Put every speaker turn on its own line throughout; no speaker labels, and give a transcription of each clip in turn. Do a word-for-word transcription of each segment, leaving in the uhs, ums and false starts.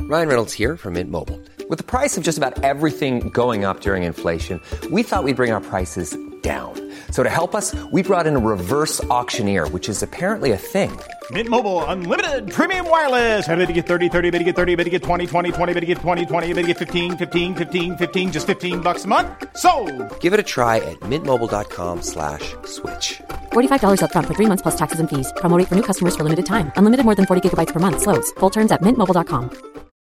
Ryan Reynolds here from Mint Mobile. With the price of just about everything going up during inflation, we thought we'd bring our prices down. So to help us, we brought in a reverse auctioneer, which is apparently a thing.
Mint Mobile Unlimited Premium Wireless. How to get thirty, thirty, how to get thirty, how to get twenty, twenty, twenty, how to get twenty, twenty, how to get fifteen, fifteen, fifteen, fifteen, just fifteen bucks a month? Sold!
Give it a try at mintmobile.com slash switch.
forty-five dollars up front for three months plus taxes and fees. Promo rate for new customers for limited time. Unlimited more than forty gigabytes per month. Slows full terms at mint mobile dot com.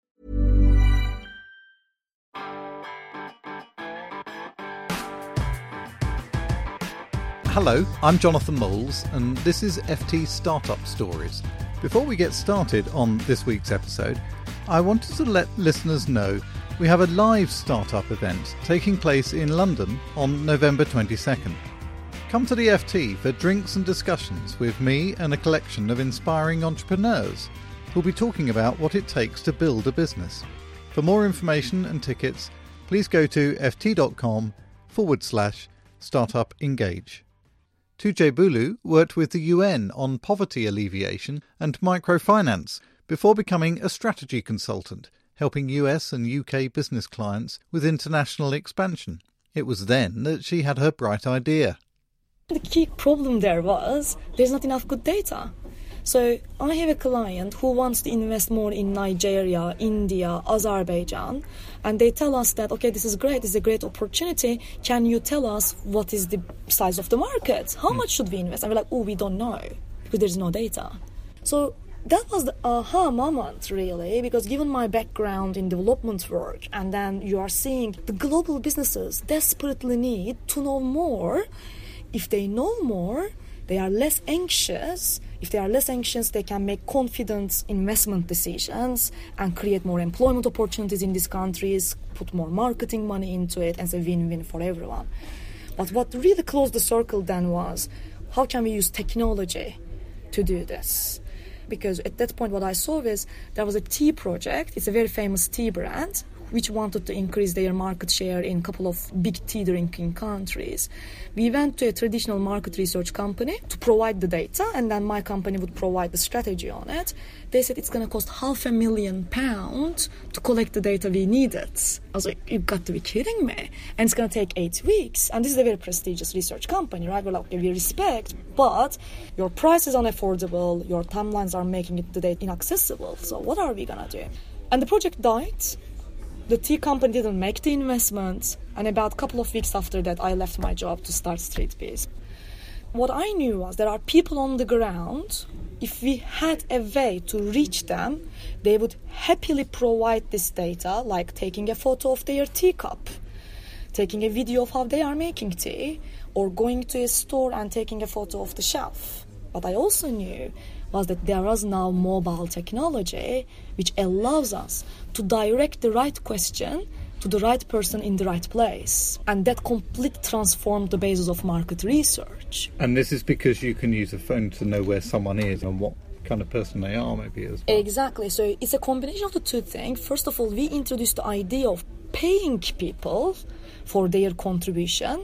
Hello, I'm Jonathan Moles, and this is F T Startup Stories. Before we get started on this week's episode, I wanted to let listeners know we have a live startup event taking place in London on November twenty-second. Come to the F T for drinks and discussions with me and a collection of inspiring entrepreneurs who'll be talking about what it takes to build a business. For more information and tickets, please go to ft.com forward slash startup engage. Tujay Bulu worked with the U N on poverty alleviation and microfinance before becoming a strategy consultant, helping U S and U K business clients with international expansion. It was then that she had her bright idea.
The key problem there was there's not enough good data. So I have a client who wants to invest more in Nigeria, India, Azerbaijan, and they tell us that, okay, this is great, this is a great opportunity. Can you tell us what is the size of the market? How much should we invest? And we're like, oh, we don't know, because there's no data. So that was the aha moment, really, because given my background in development work, and then you are seeing the global businesses desperately need to know more. If they know more, they are less anxious. If they are less anxious, they can make confident investment decisions and create more employment opportunities in these countries, put more marketing money into it, and it's a win-win for everyone. But what really closed the circle then was, how can we use technology to do this? Because at that point what I saw was there was a tea project, it's a very famous tea brand, which wanted to increase their market share in a couple of big tea drinking countries. We went to a traditional market research company to provide the data, and then my company would provide the strategy on it. They said it's going to cost half a million pounds to collect the data we needed. I was like, you've got to be kidding me. And it's going to take eight weeks. And this is a very prestigious research company, right? We're like, okay, we respect, but your price is unaffordable, your timelines are making it the data inaccessible. So what are we going to do? And the project died. The tea company didn't make the investment, and about a couple of weeks after that, I left my job to start StreetBiz. What I knew was there are people on the ground. If we had a way to reach them, they would happily provide this data, like taking a photo of their teacup, taking a video of how they are making tea, or going to a store and taking a photo of the shelf. What I also knew was that there was now mobile technology which allows us to direct the right question to the right person in the right place. And that completely transformed the basis of market research.
And this is because you can use a phone to know where someone is and what kind of person they are, maybe, as well.
Exactly. So it's a combination of the two things. First of all, we introduced the idea of paying people for their contribution.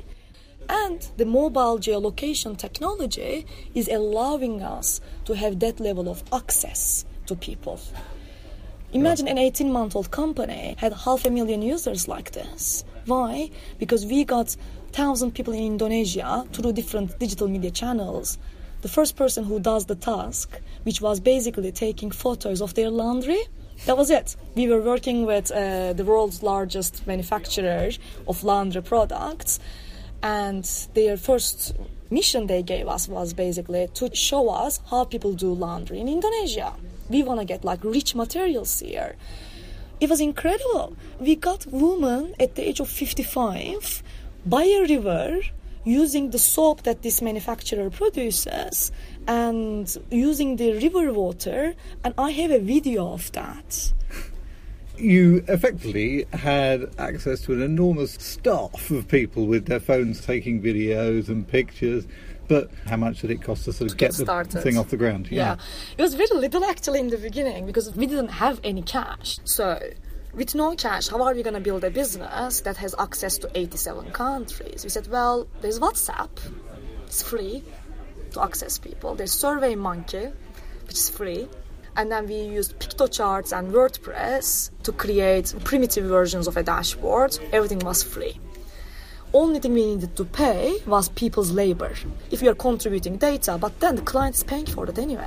And the mobile geolocation technology is allowing us to have that level of access to people. Imagine an eighteen-month-old company had half a million users like this. Why? Because we got one thousand people in Indonesia through different digital media channels. The first person who does the task, which was basically taking photos of their laundry, that was it. We were working with uh, the world's largest manufacturer of laundry products. And their first mission they gave us was basically to show us how people do laundry in Indonesia. We want to get like rich materials here. It was incredible. We got women at the age of fifty-five by a river using the soap that this manufacturer produces and using the river water. And I have a video of that.
You effectively had access to an enormous staff of people with their phones taking videos and pictures, but how much did it cost to sort of
get,
get the
started.
thing off the ground?
Yeah. yeah, it was very little actually in the beginning because we didn't have any cash. So with no cash, how are we going to build a business that has access to eighty-seven countries? We said, well, there's WhatsApp, it's free to access people. There's SurveyMonkey, which is free. And then we used PictoCharts and WordPress to create primitive versions of a dashboard. Everything was free. Only thing we needed to pay was people's labor. If you are contributing data, but then the client is paying for it anyway.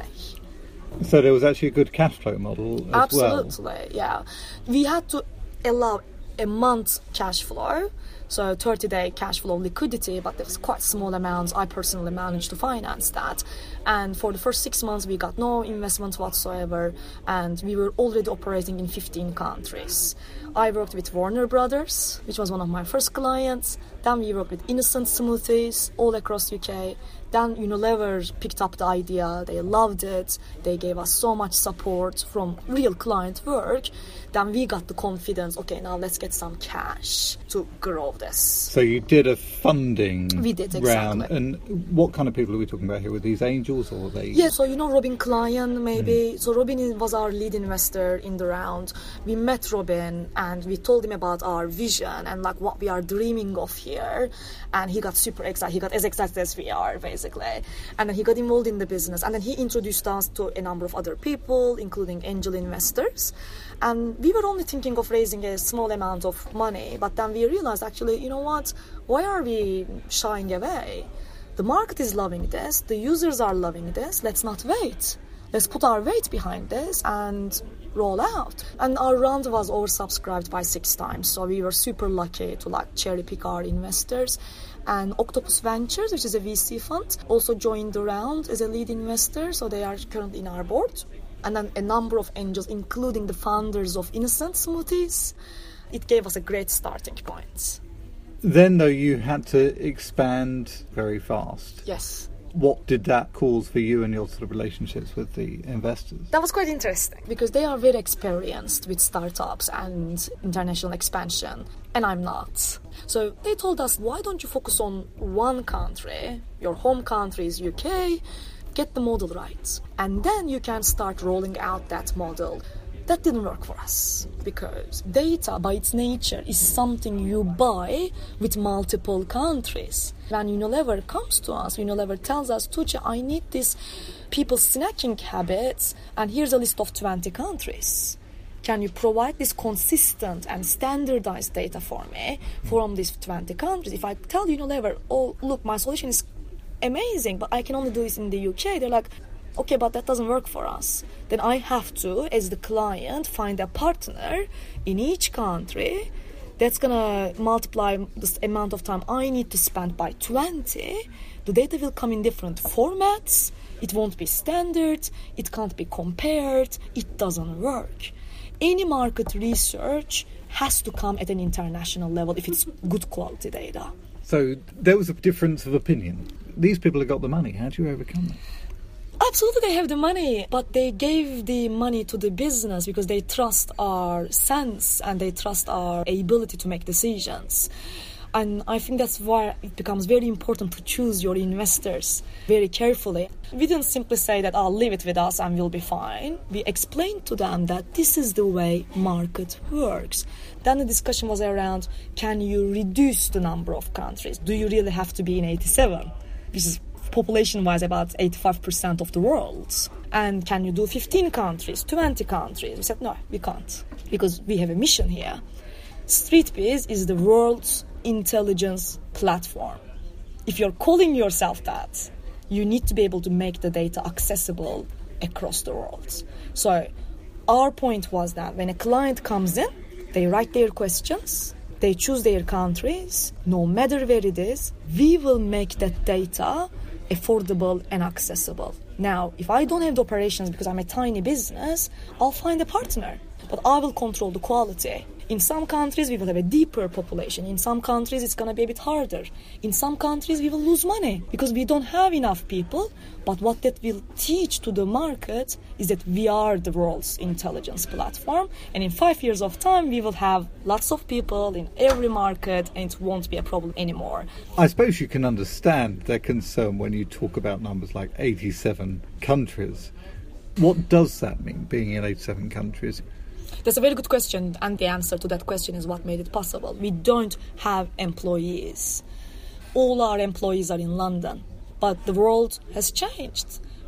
So there was actually a good cash flow model as
Absolutely,
well.
Absolutely, yeah. We had to allow a month's cash flow, so thirty-day cash flow liquidity, but there was quite small amounts. I personally managed to finance that. And for the first six months, we got no investment whatsoever, and we were already operating in fifteen countries. I worked with Warner Brothers, which was one of my first clients. Then we worked with Innocent Smoothies all across U K. Then Unilever picked up the idea. They loved it. They gave us so much support from real client work. Then we got the confidence, okay, now let's get some cash to grow this.
So you did a funding
we did, exactly.
round. And what kind of people are we talking about here? Were these angels or were they?
Yeah, so you know Robin Klein, maybe.
Mm.
So Robin was our lead investor in the round. We met Robin and we told him about our vision and like what we are dreaming of here. And he got super excited. He got as excited as we are, basically. And then he got involved in the business. And then he introduced us to a number of other people, including angel investors. And we were only thinking of raising a small amount of money. But then we realized, actually, you know what? Why are we shying away? The market is loving this. The users are loving this. Let's not wait. Let's put our weight behind this and roll out. And our round was oversubscribed by six times. So we were super lucky to like cherry pick our investors. And Octopus Ventures, which is a V C fund, also joined the round as a lead investor. So they are currently in our board. And then a number of angels, including the founders of Innocent Smoothies. It gave us a great starting point.
Then, though, you had to expand very fast.
Yes.
What did that cause for you and your sort of relationships with the investors?
That was quite interesting because they are very experienced with startups and international expansion, and I'm not. So they told us, why don't you focus on one country? Your home country is U K. Get the model right, and then you can start rolling out that model. That didn't work for us because data by its nature is something you buy with multiple countries. When Unilever comes to us, Unilever tells us, Tuğçe, I need these people's snacking habits and here's a list of twenty countries. Can you provide this consistent and standardized data for me from these twenty countries? If I tell Unilever, oh, look, my solution is amazing, but I can only do this in the U K, they're like, okay, but that doesn't work for us. Then I have to, as the client, find a partner in each country that's going to multiply the amount of time I need to spend by twenty. The data will come in different formats. It won't be standard. It can't be compared. It doesn't work. Any market research has to come at an international level if it's good quality data.
So there was a difference of opinion. These people have got the money. How do you overcome that?
Absolutely, they have the money, but they gave the money to the business because they trust our sense and they trust our ability to make decisions. And I think that's why it becomes very important to choose your investors very carefully. We didn't simply say that, I'll leave it with us and we'll be fine. We explained to them that this is the way market works. Then the discussion was around, can you reduce the number of countries? Do you really have to be in eighty-seven? Which is population-wise about eighty-five percent of the world. And can you do fifteen countries, twenty countries? We said, no, we can't, because we have a mission here. StreetBiz is the world's intelligence platform. If you're calling yourself that, you need to be able to make the data accessible across the world. So our point was that when a client comes in, they write their questions, they choose their countries, no matter where it is, we will make that data affordable and accessible. Now, if I don't have the operations because I'm a tiny business, I'll find a partner, but I will control the quality. In some countries, we will have a deeper population. In some countries, it's going to be a bit harder. In some countries, we will lose money because we don't have enough people. But what that will teach to the market is that we are the world's intelligence platform. And in five years of time, we will have lots of people in every market and it won't be a problem anymore.
I suppose you can understand their concern when you talk about numbers like eighty-seven countries. What does that mean, being in eighty-seven countries?
That's a very good question, and the answer to that question is what made it possible. We don't have employees. All our employees are in London, but the world has changed.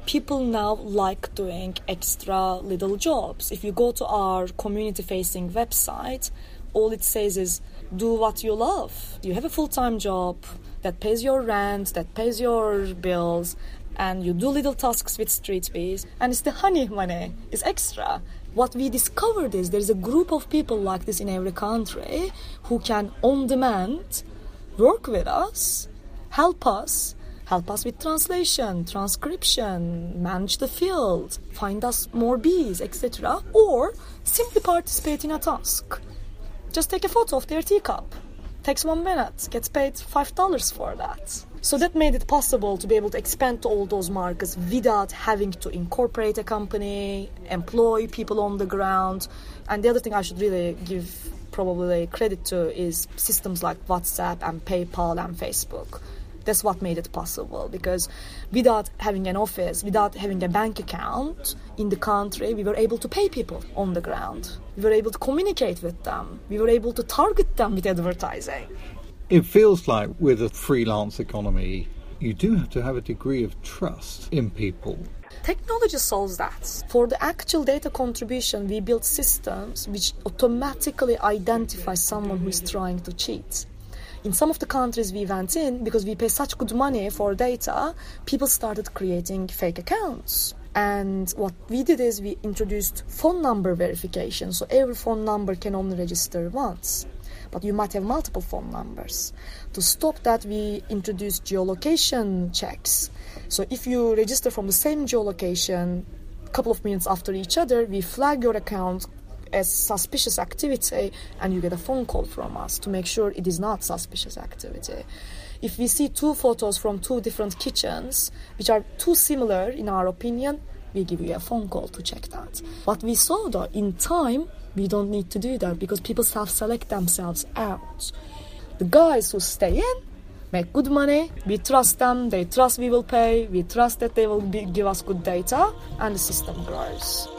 people now like doing extra little jobs. If you go to our community-facing website, all it says is, do what you love. You have a full-time job that pays your rent, that pays your bills, and you do little tasks with StreetBees, and it's the honey money, it's extra. What we discovered is there's a group of people like this in every country who can, on demand, work with us, help us, help us with translation, transcription, manage the field, find us more bees, et cetera, or simply participate in a task. Just take a photo of their teacup. Takes one minute, gets paid five dollars for that. So that made it possible to be able to expand to all those markets without having to incorporate a company, employ people on the ground. And the other thing I should really give probably credit to is systems like WhatsApp and PayPal and Facebook. That's what made it possible, because without having an office, without having a bank account in the country, we were able to pay people on the ground. We were able to communicate with them. We were able to target them with advertising.
It feels like with a freelance economy, you do have to have a degree of trust in people.
Technology solves that. For the actual data contribution, we built systems which automatically identify someone who is trying to cheat. In some of the countries we went in, because we pay such good money for data, people started creating fake accounts. And what we did is we introduced phone number verification. So every phone number can only register once, but you might have multiple phone numbers. To stop that, we introduced geolocation checks. So if you register from the same geolocation a couple of minutes after each other, we flag your account as suspicious activity, and you get a phone call from us to make sure it is not suspicious activity. If we see two photos from two different kitchens, which are too similar in our opinion, we give you a phone call to check that. What we saw though, in time, we don't need to do that because people self-select themselves out. The guys who stay in make good money, we trust them, they trust we will pay, we trust that they will be, give us good data, and the system grows.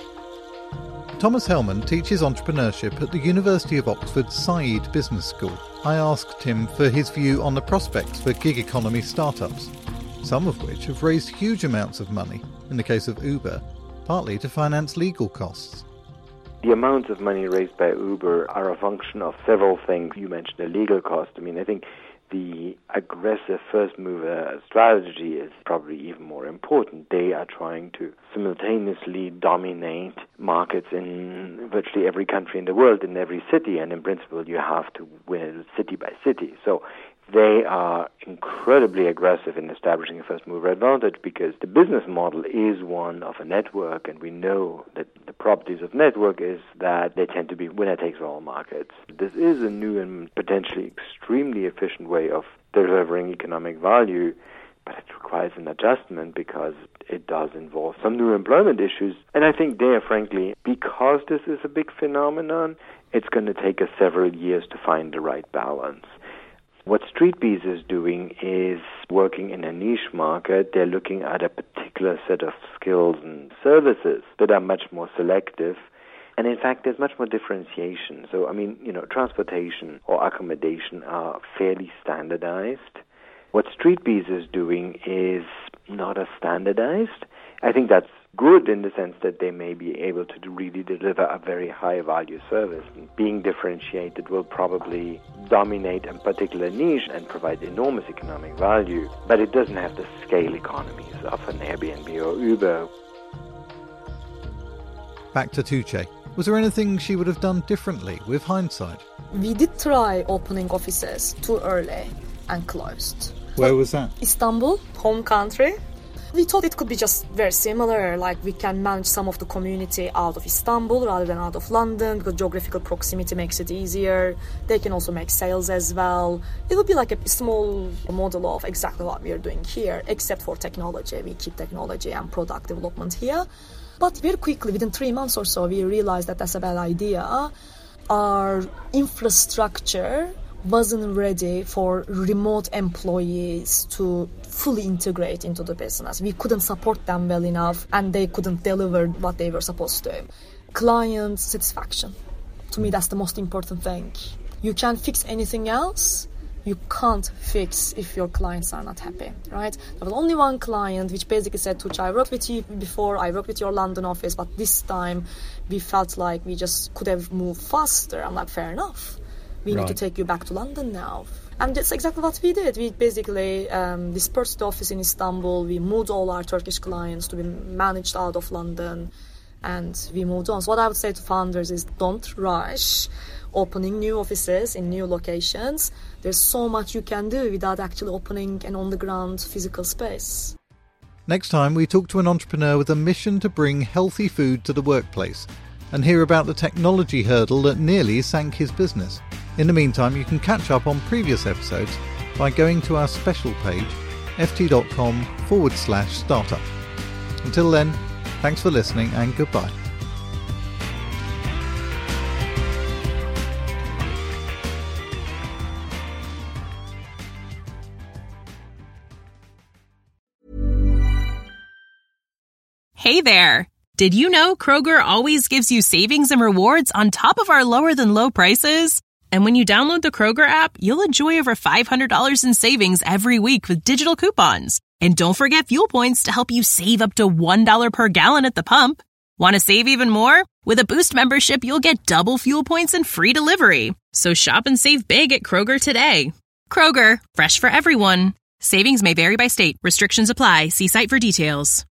Thomas Hellman teaches entrepreneurship at the University of Oxford Said Business School. I asked him for his view on the prospects for gig economy startups, some of which have raised huge amounts of money, in the case of Uber, partly to finance legal costs.
The amounts of money raised by Uber are a function of several things. You mentioned the legal cost. I mean, I think the aggressive first-mover strategy is probably even more important. They are trying to simultaneously dominate markets in virtually every country in the world, in every city, and in principle you have to win city by city. So they are incredibly aggressive in establishing a first-mover advantage because the business model is one of a network, and we know that the properties of network is that they tend to be winner-takes-all markets. This is a new and potentially extremely efficient way of delivering economic value, but it requires an adjustment because it does involve some new employment issues. And I think there, frankly, because this is a big phenomenon, it's going to take us several years to find the right balance. What StreetBees is doing is working in a niche market. They're looking at a particular set of skills and services that are much more selective. And in fact, there's much more differentiation. So, I mean, you know, transportation or accommodation are fairly standardized. What StreetBees is doing is not as standardized. I think that's good in the sense that they may be able to really deliver a very high-value service. And being differentiated will probably dominate a particular niche and provide enormous economic value, but it doesn't have the scale economies of an Airbnb or Uber.
Back to Tuğçe. Was there anything she would have done differently with hindsight?
We did try opening offices too early and closed.
Where was that?
Istanbul, home country. We thought it could be just very similar, like we can manage some of the community out of Istanbul rather than out of London because geographical proximity makes it easier. They can also make sales as well. It will be like a small model of exactly what we are doing here, except for technology. We keep technology and product development here. But very quickly, within three months or so, we realized that that's a bad idea. Our infrastructure wasn't ready for remote employees to fully integrate into the business. We couldn't support them well enough, and they couldn't deliver what they were supposed to. Client satisfaction. To me, that's the most important thing. You can't fix anything else, you can't fix if your clients are not happy, right? There was only one client which basically said, Tuğçe, I worked with you before, I worked with your London office, but this time we felt like we just could have moved faster. I'm like, fair enough. We right. need to take you back to London now. And that's exactly what we did. We basically um, dispersed the office in Istanbul. We moved all our Turkish clients to be managed out of London. And we moved on. So what I would say to founders is don't rush opening new offices in new locations. There's so much you can do without actually opening an on-the-ground physical space.
Next time, we talk to an entrepreneur with a mission to bring healthy food to the workplace and hear about the technology hurdle that nearly sank his business. In the meantime, you can catch up on previous episodes by going to our special page, ft.com forward slash startup. Until then, thanks for listening and goodbye.
Hey there! Did you know Kroger always gives you savings and rewards on top of our lower-than-low prices? And when you download the Kroger app, you'll enjoy over five hundred dollars in savings every week with digital coupons. And don't forget fuel points to help you save up to one dollar per gallon at the pump. Want to save even more? With a Boost membership, you'll get double fuel points and free delivery. So shop and save big at Kroger today. Kroger, fresh for everyone. Savings may vary by state. Restrictions apply. See site for details.